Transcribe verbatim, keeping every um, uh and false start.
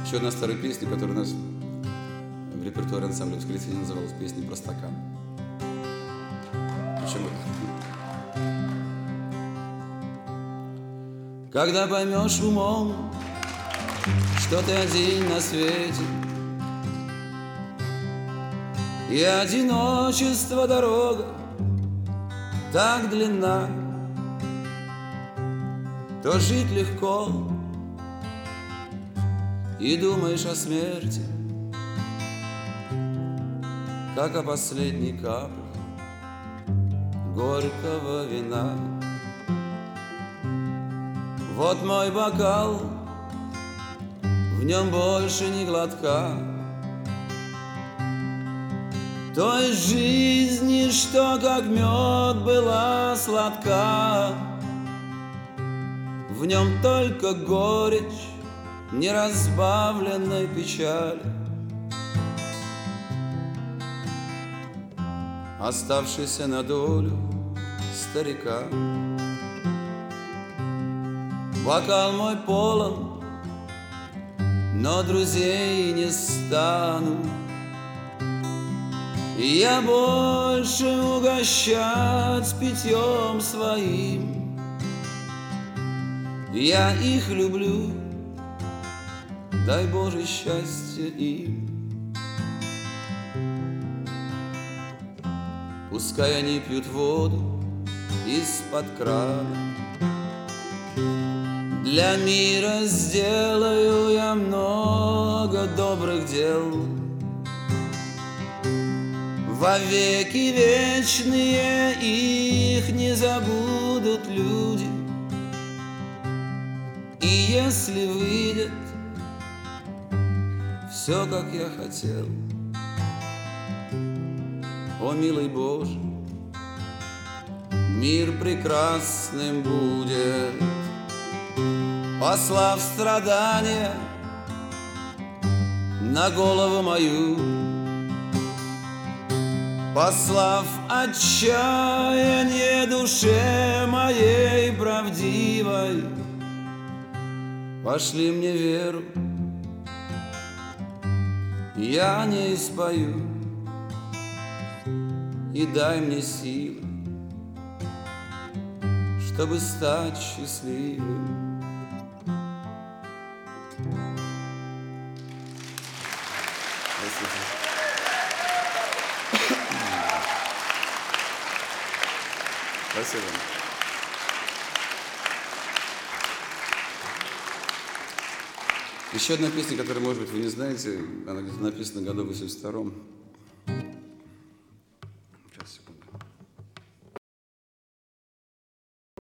Еще одна старая песня, которая у нас в репертуаре ансамбля «Воскресенье» называлась «Песня про стакан». Почему? Когда поймешь умом, что ты один на свете, и одиночество дорога так длинна, то жить легко, и думаешь о смерти, как о последней капле горького вина. Вот мой бокал, в нем больше ни глотка той жизни, что как мед была сладка. В нем только горечь неразбавленной печали, оставшийся на долю старика. Бокал мой полон, но друзей не стану я больше угощать питьем своим. Я их люблю, дай Боже счастья им. Пускай они пьют воду из-под крана, для мира сделаю я много добрых дел. Вовеки вечные их не забудут люди. И если выйдет все, как я хотел, о милый Боже, мир прекрасным будет, послав страдания на голову мою, послав отчаяние душе моей правдивой. Пошли мне веру, я не испою, и дай мне силы, чтобы стать счастливым. Спасибо. Спасибо. Еще одна песня, которую, может быть, вы не знаете, она где-то написана в году в восемьдесят втором.